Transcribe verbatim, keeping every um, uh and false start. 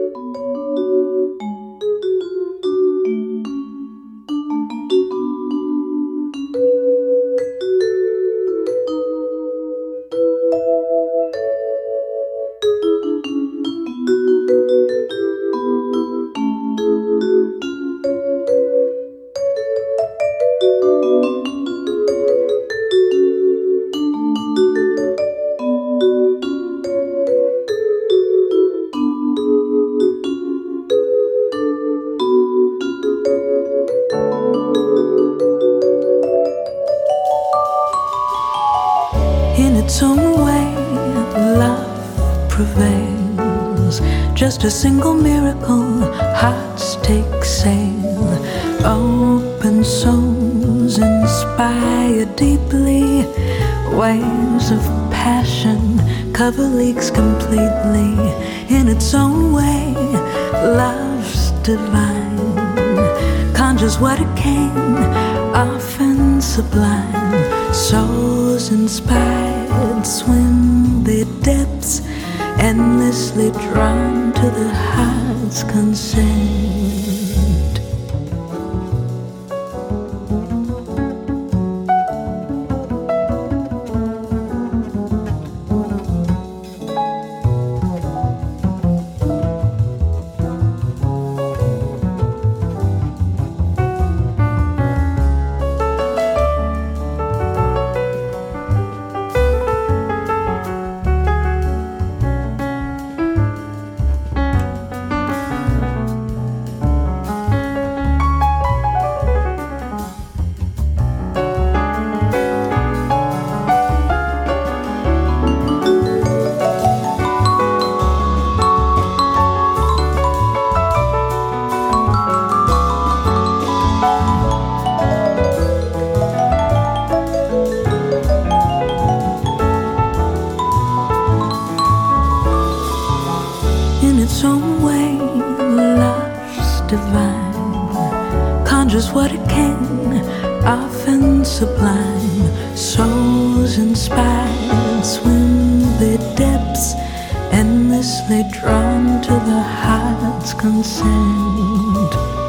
In its own way, love prevails. Just a single miracle, hearts take sail. Open souls inspire deeply. Waves of passion cover leaks completely. In its own way, love's divine. Conjures what it can, often sublime. Souls inspired swim their depths, endlessly drawn to the heart's consent. In its own way, love's divine. Conjures what it can, often sublime. Souls inspired swim their depths, endlessly drawn to the heart's consent.